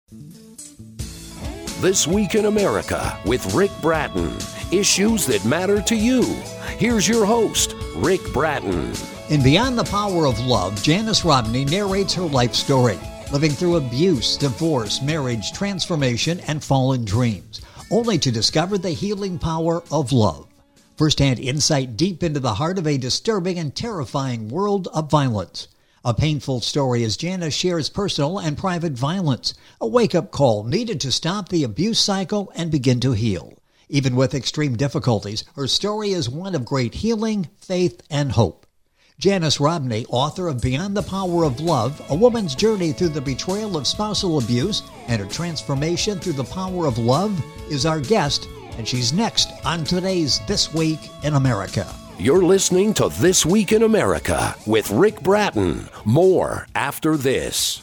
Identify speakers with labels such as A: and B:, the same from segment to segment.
A: This Week in America with Rick Bratton. Issues that matter to you. Here's your host, Rick Bratton.
B: In Beyond the Power of Love, Janice Rodney narrates her life story, living through abuse, divorce, marriage, transformation, and fallen dreams, only to discover the healing power of love. First-hand insight deep into the heart of a disturbing and terrifying world of violence. A painful story as Janice shares personal and private violence, a wake-up call needed to stop the abuse cycle and begin to heal. Even with extreme difficulties, her story is one of great healing, faith, and hope. Janice Rodney, author of Beyond the Power of Love, a woman's journey through the betrayal of spousal abuse and her transformation through the power of love, is our guest, and she's next on today's This Week in America.
A: You're listening to This Week in America with Rick Bratton. More after this.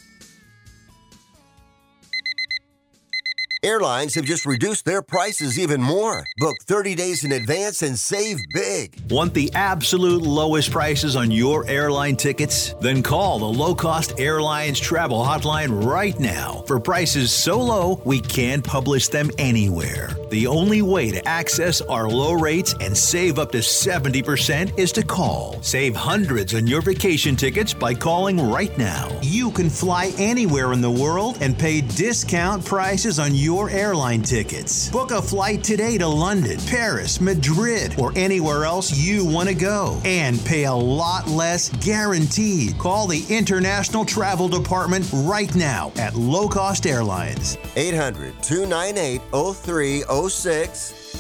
C: Airlines have just reduced their prices even more. Book 30 days in advance and save big.
D: Want the absolute lowest prices on your airline tickets? Then call the Low Cost Airlines Travel Hotline right now for prices so low we can't publish them anywhere. The only way to access our low rates and save up to 70% is to call. Save hundreds on your vacation tickets by calling right now.
E: You can fly anywhere in the world and pay discount prices on your airline tickets. Book a flight today to London, Paris, Madrid, or anywhere else you want to go and pay a lot less guaranteed. Call the International Travel Department right now at Low Cost Airlines.
C: 800-298-0306.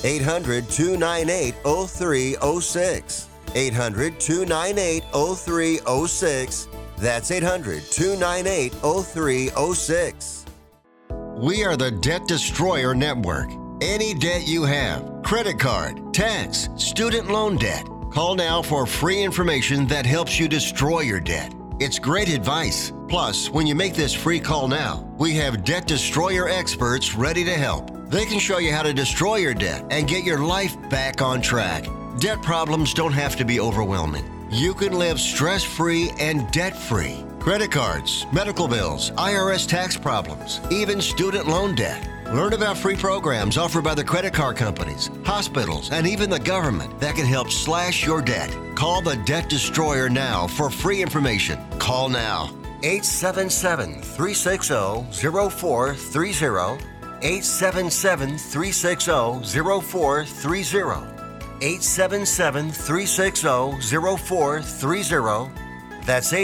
C: 800-298-0306. 800-298-0306. That's 800-298-0306.
F: We are the Debt Destroyer Network. Any debt you have, credit card, tax, student loan debt, call now for free information that helps you destroy your debt. It's great advice. Plus, when you make this free call now, we have Debt Destroyer experts ready to help. They can show you how to destroy your debt and get your life back on track. Debt problems don't have to be overwhelming. You can live stress-free and debt-free. Credit cards, medical bills, IRS tax problems, even student loan debt. Learn about free programs offered by the credit card companies, hospitals, and even the government that can help slash your debt. Call the Debt Destroyer now for free information. Call now.
C: 877-360-0430. 877-360-0430. 877-360-0430. That's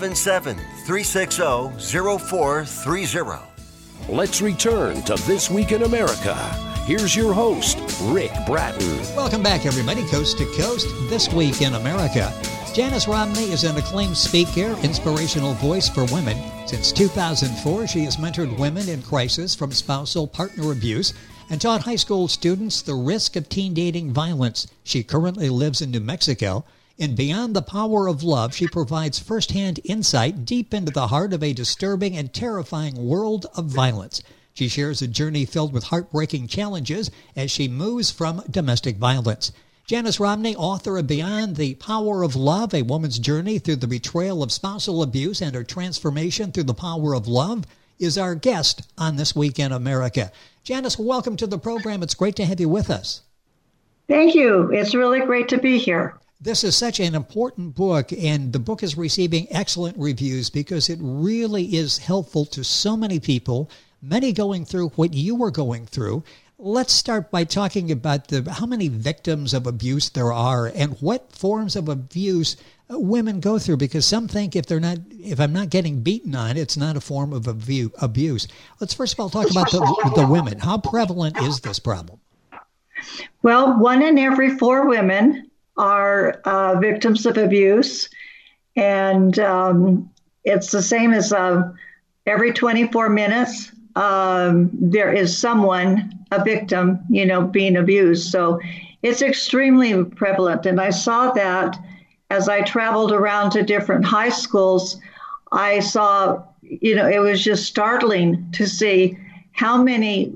C: 877-360-0430.
A: Let's return to This Week in America. Here's your host, Rick Bratton.
B: Welcome back, everybody, coast to coast, This Week in America. Janice Rodney is an acclaimed speaker, inspirational voice for women. Since 2004, she has mentored women in crisis from spousal partner abuse and taught high school students the risk of teen dating violence. She currently lives in New Mexico. In Beyond the Power of Love, she provides firsthand insight deep into the heart of a disturbing and terrifying world of violence. She shares a journey filled with heartbreaking challenges as she moves from domestic violence. Janice Rodney, author of Beyond the Power of Love, a woman's journey through the betrayal of spousal abuse and her transformation through the power of love, is our guest on This Week in America. Janice, welcome to the program. It's great to have you with us.
G: Thank you. It's really great to be here.
B: This is such an important book, and the book is receiving excellent reviews because it really is helpful to so many people, many going through what you were going through. Let's start by talking about how many victims of abuse there are and what forms of abuse women go through, because some think if I'm not getting beaten on, it's not a form of abuse. Let's first of all talk about the women. How prevalent is this problem?
G: Well, 1 in every 4 women are victims of abuse, and it's the same as every 24 minutes there is someone, a victim, being abused. So it's extremely prevalent, and I saw that as I traveled around to different high schools. I saw, it was just startling to see how many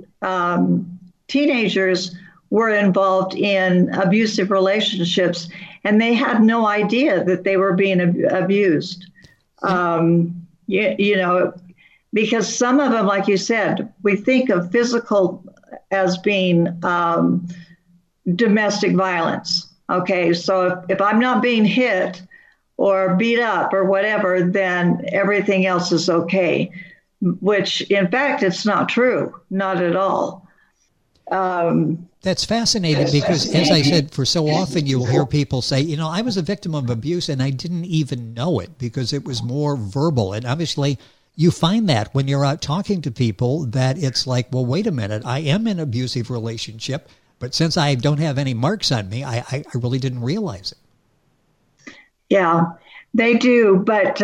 G: teenagers were involved in abusive relationships, and they had no idea that they were being abused. because some of them, like you said, we think of physical as being domestic violence. Okay, so if I'm not being hit or beat up or whatever, then everything else is okay, which in fact, it's not true, not at all.
B: That's fascinating because, as I said, for so often you'll hear people say, I was a victim of abuse and I didn't even know it because it was more verbal. And obviously you find that when you're out talking to people that it's like, well, wait a minute, I am in an abusive relationship, but since I don't have any marks on me, I really didn't realize it.
G: Yeah, they do. But,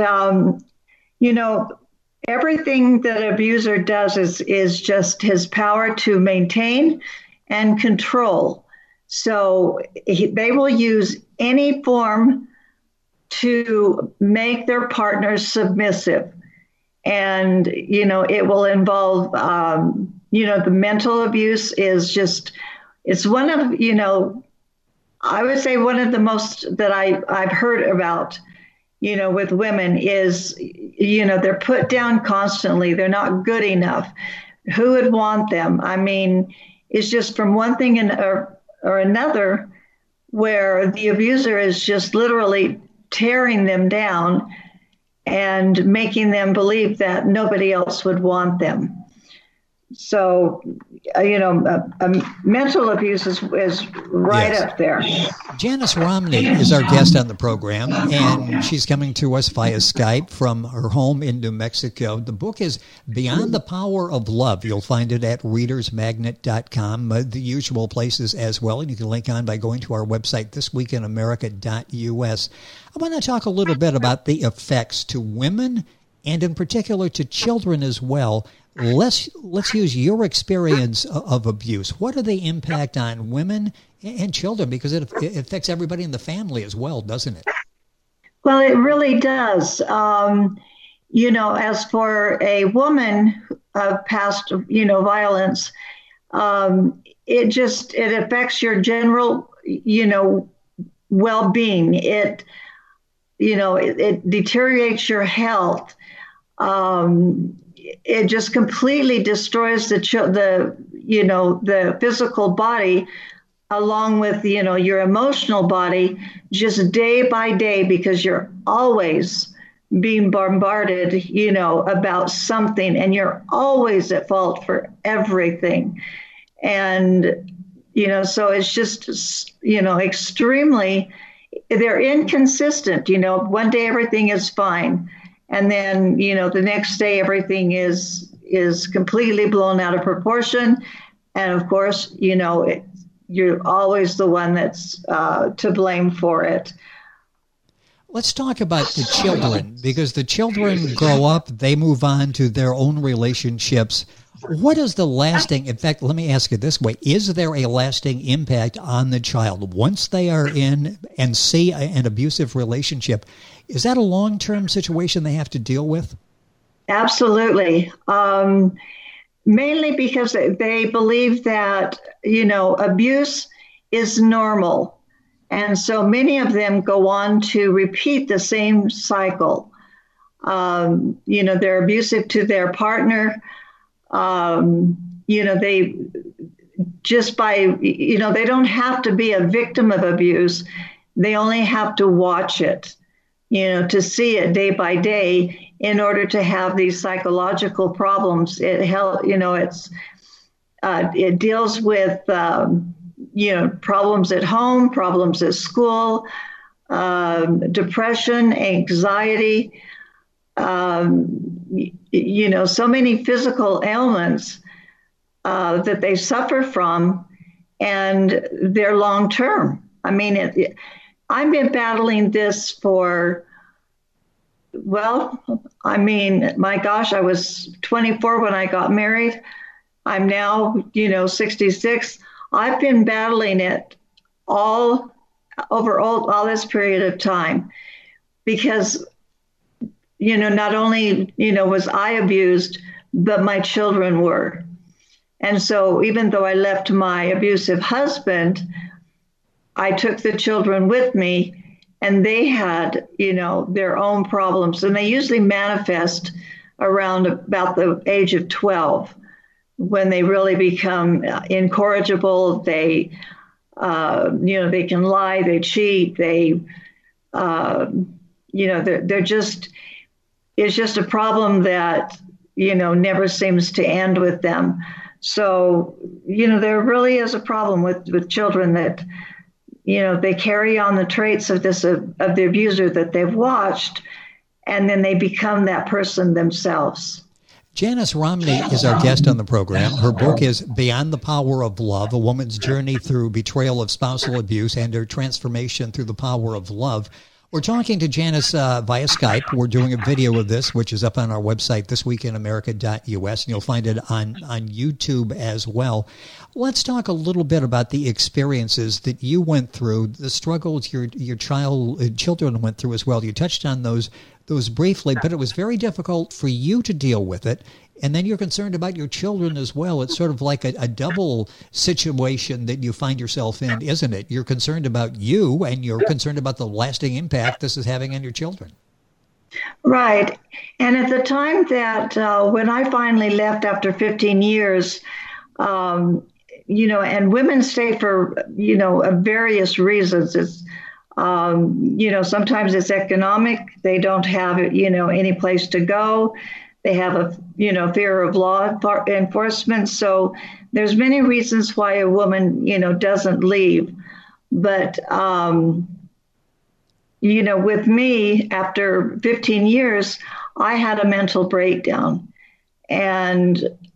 G: everything that an abuser does is just his power to maintain and control. So they will use any form to make their partners submissive. And, it will involve, the mental abuse is just, it's one of, I would say one of the most that I've heard about, with women is, they're put down constantly. They're not good enough. Who would want them? I mean, it's just from one thing or another where the abuser is just literally tearing them down and making them believe that nobody else would want them. So, mental abuse is right up there.
B: Janice Romney is our guest on the program, and she's coming to us via Skype from her home in New Mexico. The book is Beyond the Power of Love. You'll find it at readersmagnet.com, the usual places as well, and you can link on by going to our website, thisweekinamerica.us. I want to talk a little bit about the effects to women and in particular to children as well. Let's use your experience of abuse. What are the impact on women and children? Because it affects everybody in the family as well, doesn't it?
G: Well, it really does. As for a woman of past, violence, it affects your general, well-being. It deteriorates your health. It just completely destroys the physical body, along with your emotional body, just day by day, because you're always being bombarded, about something, and you're always at fault for everything. And so it's just extremely. They're inconsistent. One day everything is fine. And then, the next day, everything is completely blown out of proportion. And of course, you're always the one that's to blame for it.
B: Let's talk about the children, because the children grow up, they move on to their own relationships. What is the lasting, in fact, let me ask it this way, is there a lasting impact on the child once they are in and see an abusive relationship? Is that a long-term situation they have to deal with?
G: Absolutely. Mainly because they believe that, abuse is normal. And so many of them go on to repeat the same cycle. They're abusive to their partner. They just they don't have to be a victim of abuse. They only have to watch it, to see it day by day in order to have these psychological problems. It deals with, problems at home, problems at school, depression, anxiety, so many physical ailments that they suffer from, and they're long-term. I mean, I've been battling this for, my gosh, I was 24 when I got married. I'm now, 66. I've been battling it all this period of time because, not only, was I abused, but my children were. And so even though I left my abusive husband, I took the children with me, and they had, their own problems. And they usually manifest around about the age of 12, when they really become incorrigible. They, they can lie, they cheat, they, they're just, it's just a problem that, never seems to end with them. So, there really is a problem with children that, they carry on the traits of the abuser that they've watched, and then they become that person themselves.
B: Janice Romney is our guest on the program. Her book is Beyond the Power of Love, A Woman's Journey Through Betrayal of Spousal Abuse and Her Transformation Through the Power of Love. We're talking to Janice via Skype. We're doing a video of this, which is up on our website, thisweekinamerica.us, and you'll find it on YouTube as well. Let's talk a little bit about the experiences that you went through, the struggles your children went through as well. You touched on those briefly, but it was very difficult for you to deal with it. And then you're concerned about your children as well. It's sort of like a double situation that you find yourself in, isn't it? You're concerned about you, and you're concerned about the lasting impact this is having on your children.
G: Right. And at the time that when I finally left after 15 years, and women stay for, various reasons. It's, sometimes it's economic. They don't have, any place to go. They have a, fear of law enforcement. So there's many reasons why a woman, doesn't leave. But, with me, after 15 years, I had a mental breakdown. And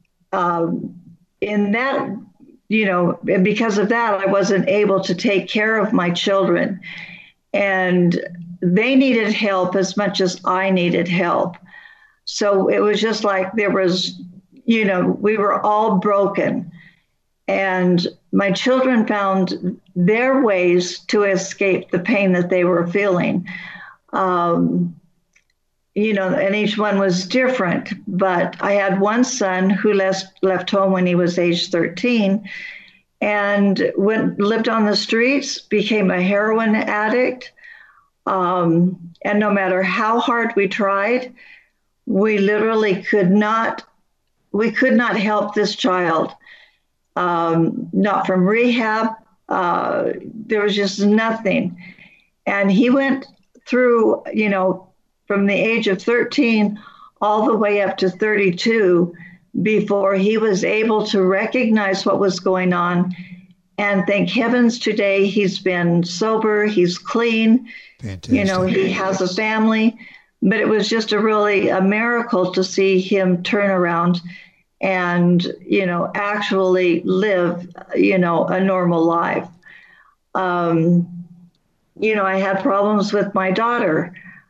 G: in that, because of that, I wasn't able to take care of my children. And they needed help as much as I needed help. So it was just like there was, we were all broken. And my children found their ways to escape the pain that they were feeling. And each one was different. But I had one son who left home when he was age 13 and lived on the streets, became a heroin addict. And no matter how hard we tried, we literally could not help this child. Not from rehab. There was just nothing. And he went through, from the age of 13 all the way up to 32 before he was able to recognize what was going on. And thank heavens today he's been sober, he's clean,
B: Fantastic.
G: He has a family. But it was just a miracle to see him turn around and, actually live, a normal life. I had problems with my daughter.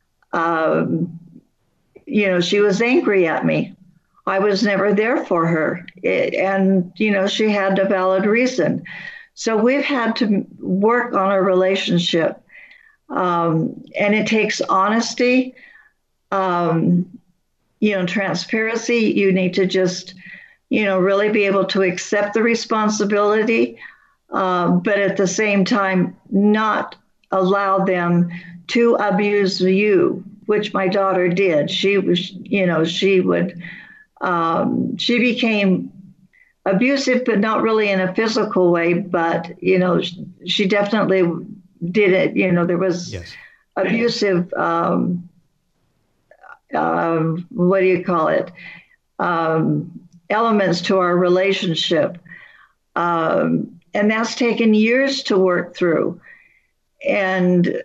G: She was angry at me. I was never there for her. And she had a valid reason. So we've had to work on our relationship. And it takes honesty. Transparency. You need to just, really be able to accept the responsibility, but at the same time, not allow them to abuse you, which my daughter did. She was, she became abusive, but not really in a physical way, but, she definitely did it. There was abusive, what do you call it? Elements to our relationship. And that's taken years to work through. And,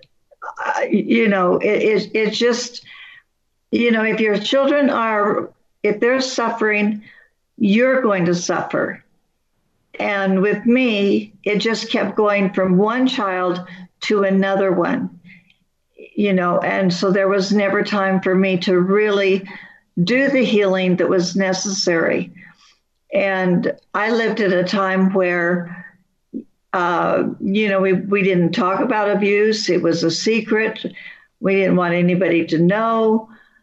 G: it's just, if your children if they're suffering, you're going to suffer. And with me, it just kept going from one child to another one. And so there was never time for me to really do the healing that was necessary. And I lived at a time where, we didn't talk about abuse. It was a secret. We didn't want anybody to know.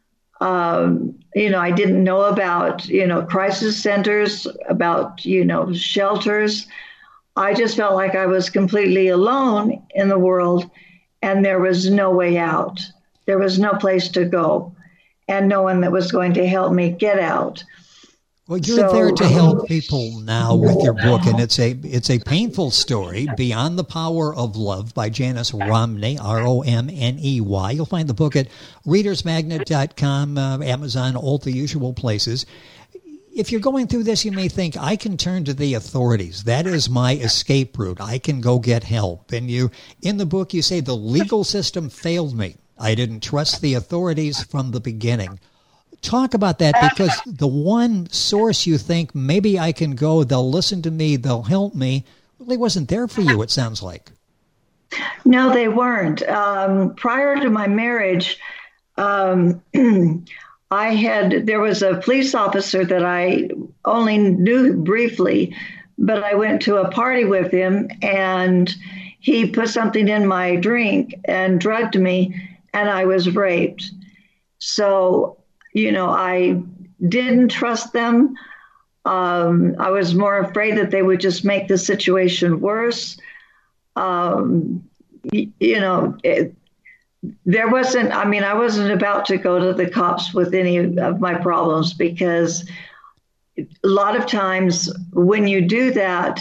G: I didn't know about, crisis centers, about, shelters. I just felt like I was completely alone in the world. And there was no way out. There was no place to go. and no one that was going to help me get out.
B: Well, you're there to help people now with your book, and it's a painful story, Beyond the Power of Love by Janice Romney, Romney. You'll find the book at readersmagnet.com, Amazon, all the usual places. If you're going through this, you may think, I can turn to the authorities. That is my escape route. I can go get help. And in the book, you say the legal system failed me. I didn't trust the authorities from the beginning. Talk about that, because the one source you think maybe I can go, they'll listen to me, they'll help me, really wasn't there for you, it sounds like.
G: No, they weren't. Prior to my marriage, there was a police officer that I only knew briefly, but I went to a party with him and he put something in my drink and drugged me, and I was raped. So, I didn't trust them. I was more afraid that they would just make the situation worse. I wasn't about to go to the cops with any of my problems, because a lot of times when you do that,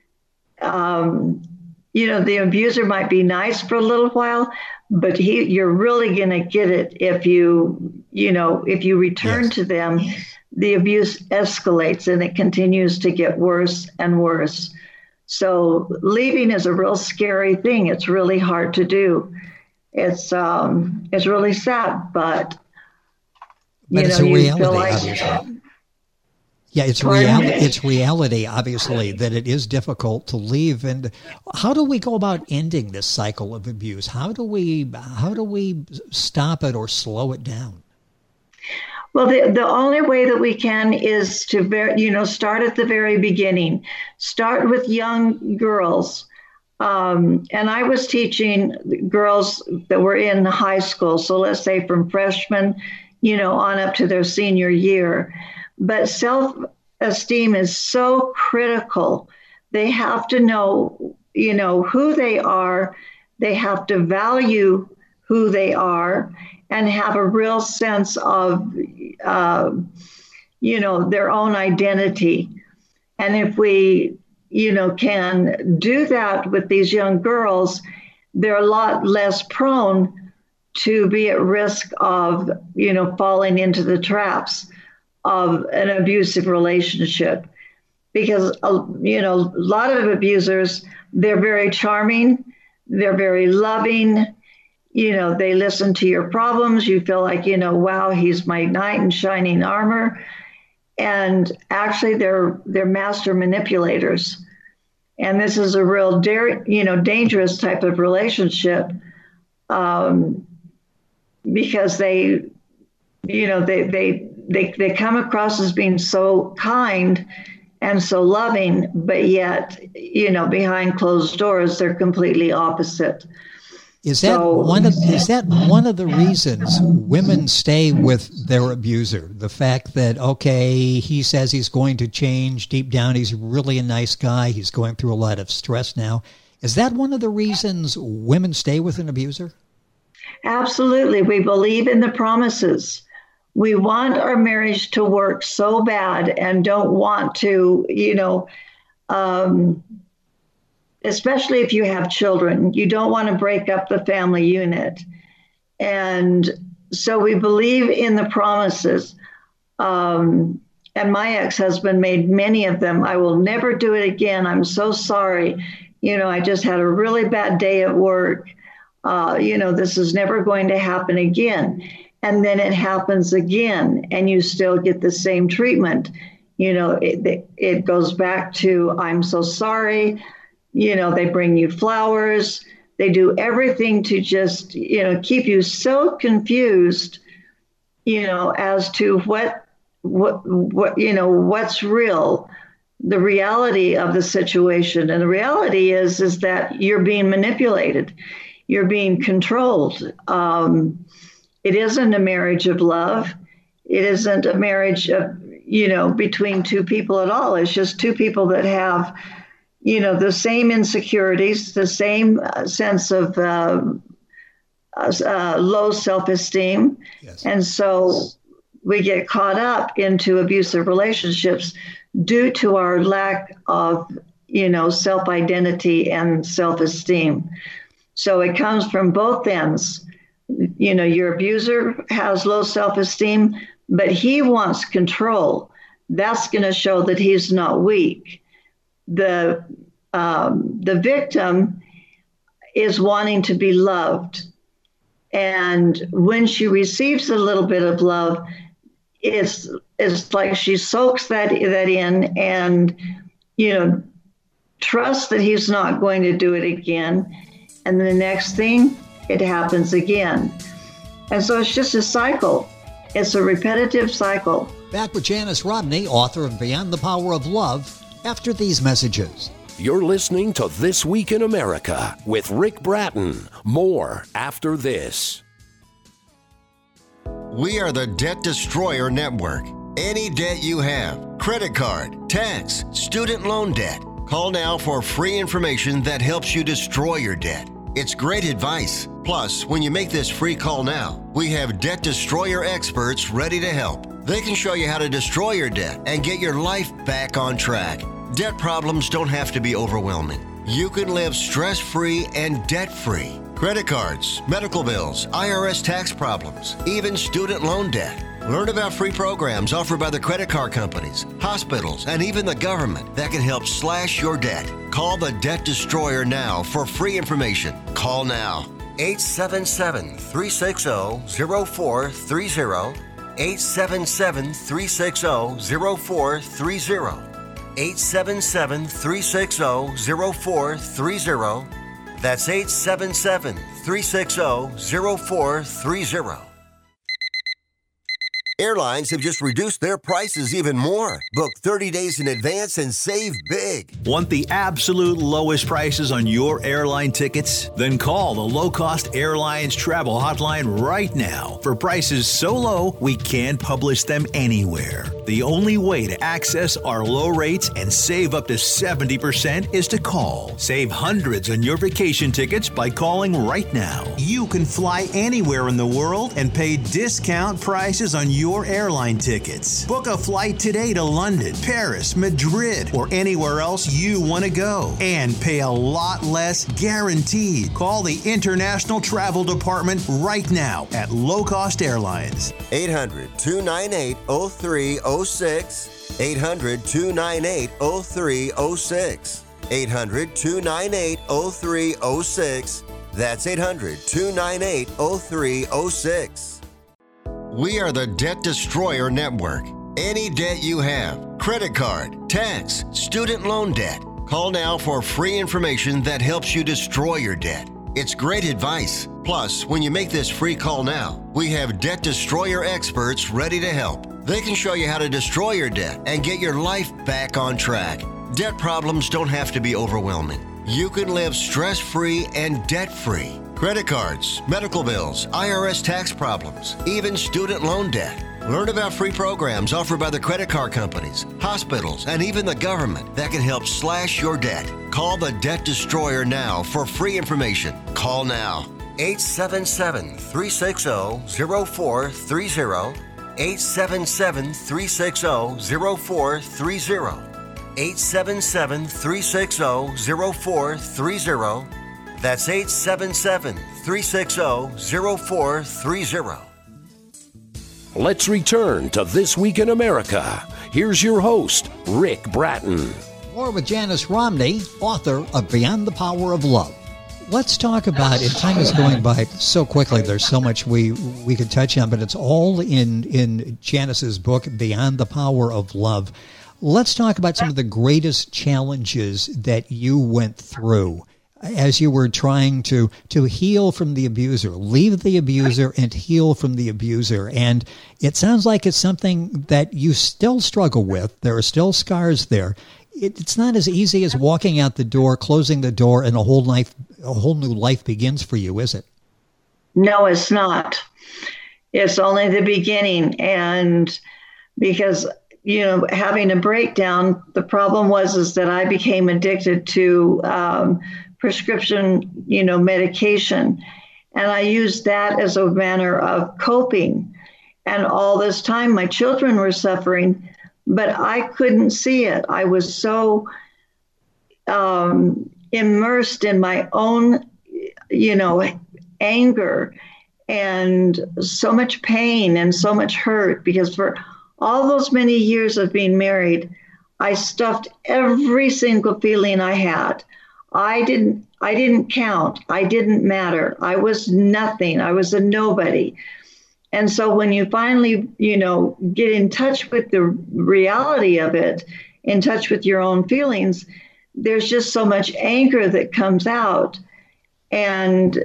G: the abuser might be nice for a little while, but you're really going to get it if you return to them. The abuse escalates and it continues to get worse and worse. So leaving is a real scary thing. It's really hard to do. It's really sad, but
B: it's a reality. Yeah, it's reality. It's reality, obviously, that it is difficult to leave. And how do we go about ending this cycle of abuse? How do we stop it or slow it down?
G: Well, the only way that we can is to start at the very beginning. Start with young girls. And I was teaching girls that were in high school, so let's say from freshman, on up to their senior year. But self-esteem is so critical. They have to know, who they are. They have to value who they are and have a real sense of, their own identity. And if we, can do that with these young girls, they're a lot less prone to be at risk of, falling into the traps of an abusive relationship. Because, a lot of abusers, they're very charming, they're very loving, they listen to your problems. You feel like, wow, he's my knight in shining armor. And actually they're master manipulators. And this is a real, dangerous type of relationship, because they come across as being so kind and so loving, but yet, behind closed doors, they're completely opposite.
B: Is that one of the reasons women stay with their abuser? The fact that, okay, he says he's going to change. Deep down, he's really a nice guy. He's going through a lot of stress now. Is that one of the reasons women stay with an abuser?
G: Absolutely. We believe in the promises. We want our marriage to work so bad and don't want to, especially if you have children, you don't want to break up the family unit. And so we believe in the promises. And my ex-husband made many of them. I will never do it again. I'm so sorry. I just had a really bad day at work. This is never going to happen again. And then it happens again, and you still get the same treatment. It goes back to, I'm so sorry. They bring you flowers. They do everything to just, keep you so confused, as to what's real, the reality of the situation. And the reality is that you're being manipulated. You're being controlled. It isn't a marriage of love. It isn't a marriage of, between two people at all. It's just two people that have, the same insecurities, the same sense of low self-esteem.
B: Yes.
G: And so we get caught up into abusive relationships due to our lack of, self-identity and self-esteem. So it comes from both ends. Your abuser has low self-esteem, but he wants control. That's going to show that he's not weak. The victim is wanting to be loved. And when she receives a little bit of love, it's like she soaks that in and, trusts that he's not going to do it again. And the next thing, it happens again. And so it's just a cycle. It's a repetitive cycle.
B: Back with Janice Romney, author of Beyond the Power of Love, after these messages.
A: You're listening to This Week in America with Rick Bratton. More after this.
F: We are the Debt Destroyer Network. Any debt you have, credit card, tax, student loan debt, call now for free information that helps you destroy your debt. It's great advice. Plus, when you make this free call now, we have Debt Destroyer experts ready to help. They can show you how to destroy your debt and get your life back on track. Debt problems don't have to be overwhelming. You can live stress-free and debt-free. Credit cards, medical bills, IRS tax problems, even student loan debt. Learn about free programs offered by the credit card companies, hospitals, and even the government that can help slash your debt. Call the Debt Destroyer now for free information. Call now.
C: 877-360-0430. 877-360-0430. 877-360-0430. That's 877-360-0430. Airlines have just reduced their prices even more. Book 30 days in advance and save big.
D: Want the absolute lowest prices on your airline tickets? Then call the Low Cost Airlines Travel Hotline right now for prices so low we can't publish them anywhere. The only way to access our low rates and save up to 70% is to call. Save hundreds on your vacation tickets by calling right now.
E: You can fly anywhere in the world and pay discount prices on your airline tickets. Book a flight today to London, Paris, Madrid, or anywhere else you want to go and pay a lot less guaranteed. Call the International Travel Department right now at Low Cost Airlines.
C: 800-298-0306. 800-298-0306. 800-298-0306. That's 800-298-0306.
F: We are the Debt Destroyer Network. Any debt you have, credit card, tax, student loan debt, call now for free information that helps you destroy your debt. It's great advice. Plus, when you make this free call now, we have Debt Destroyer experts ready to help. They can show you how to destroy your debt and get your life back on track. Debt problems don't have to be overwhelming. You can live stress-free and debt-free. Credit cards, medical bills, IRS tax problems, even student loan debt. Learn about free programs offered by the credit card companies, hospitals, and even the government that can help slash your debt. Call the Debt Destroyer now for free information. Call now.
C: 877-360-0430. 877-360-0430. 877-360-0430. That's 877-360-0430.
A: Let's return to This Week in America. Here's your host, Rick Bratton.
B: More with Janice Romney, author of Beyond the Power of Love. Let's talk about it. Time is going by so quickly. There's so much we could touch on, but it's all in Janice's book, Beyond the Power of Love. Let's talk about some of the greatest challenges that you went through as you were trying to heal from the abuser, leave the abuser and heal from the abuser. And it sounds like it's something that you still struggle with. There are still scars there. It's not as easy as walking out the door, closing the door, and a whole new life begins for you, is it?
G: No, it's not. It's only the beginning. And because, having a breakdown, the problem is that I became addicted to prescription, medication. And I used that as a manner of coping. And all this time, my children were suffering, but I couldn't see it. I was so immersed in my own, anger and so much pain and so much hurt, because for all those many years of being married, I stuffed every single feeling I had. I didn't count. I didn't matter. I was nothing. I was a nobody. And so when you finally, get in touch with the reality of it, in touch with your own feelings, there's just so much anger that comes out. And,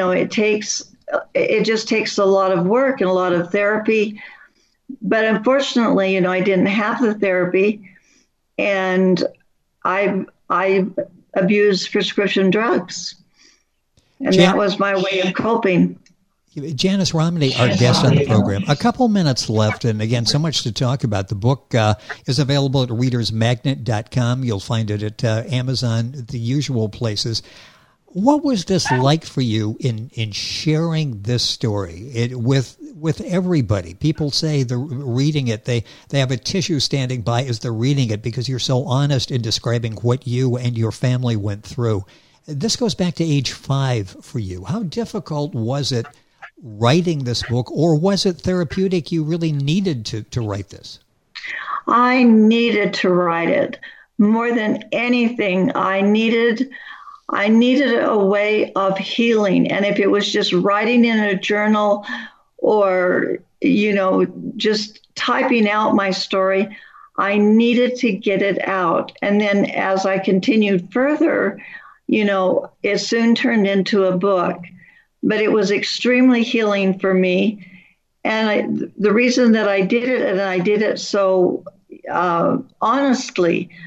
G: it just takes a lot of work and a lot of therapy. But unfortunately, I didn't have the therapy, and I abused prescription drugs. And that was my way of coping.
B: Janice Romney, our guest on the program. A couple minutes left, and again, so much to talk about. The book is available at readersmagnet.com. You'll find it at Amazon, the usual places. What was this like for you in sharing this story with everybody? People say they're reading it, they have a tissue standing by as they're reading it, because you're so honest in describing what you and your family went through. This goes back to age 5 for you. How difficult was it writing this book, or was it therapeutic? You really needed to write this?
G: I needed to write it. More than anything, I needed a way of healing. And if it was just writing in a journal or, just typing out my story, I needed to get it out. And then as I continued further, it soon turned into a book. But it was extremely healing for me. And the reason that I did it, and I did it so honestly,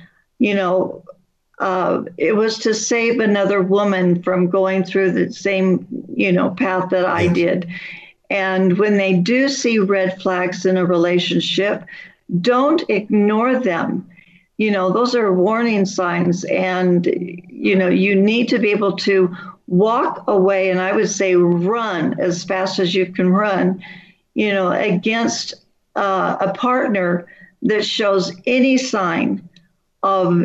G: it was to save another woman from going through the same, path that I did. And when they do see red flags in a relationship, don't ignore them. Those are warning signs. And, you need to be able to walk away, and I would say run as fast as you can run, against a partner that shows any sign of,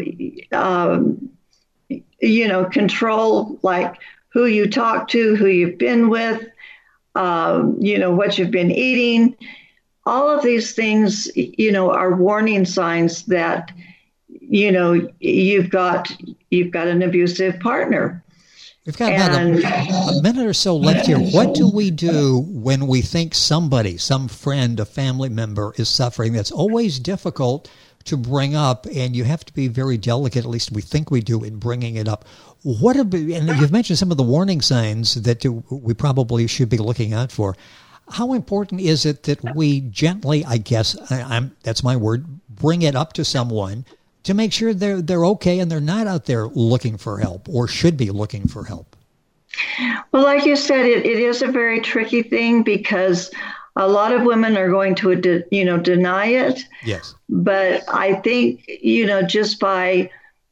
G: control, like who you talk to, who you've been with, what you've been eating. All of these things, are warning signs that, you've got an abusive partner.
B: We've got about a minute or so left here. What do we do when we think somebody, some friend, a family member is suffering? That's always difficult to bring up, and you have to be very delicate, at least we think we do, in bringing it up. And you've mentioned some of the warning signs that we probably should be looking out for. How important is it that we gently, I guess, that's my word, bring it up to someone to make sure they're okay and they're not out there looking for help, or should be looking for help?
G: Well, like you said, it is a very tricky thing, because a lot of women are going to, deny it.
B: Yes.
G: But I think, just by,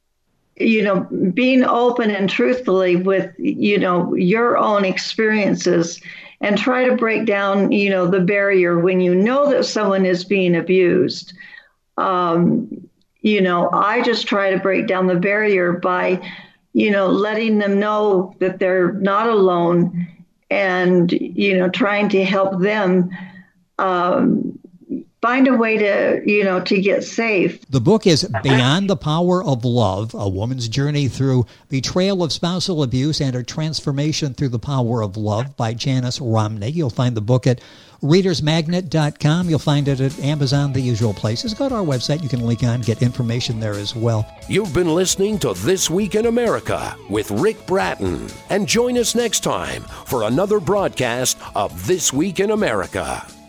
G: being open and truthfully with, your own experiences, and try to break down, the barrier when you know that someone is being abused. I just try to break down the barrier by, letting them know that they're not alone, and, trying to help them find a way to get safe.
B: The book is Beyond the Power of Love, a woman's journey through betrayal of spousal abuse and her transformation through the power of love, by Janice Romney. You'll find the book at readersmagnet.com. You'll find it at Amazon, the usual places. Go to our website. You can link on, get information there as well.
A: You've been listening to This Week in America with Rick Bratton. And join us next time for another broadcast of This Week in America.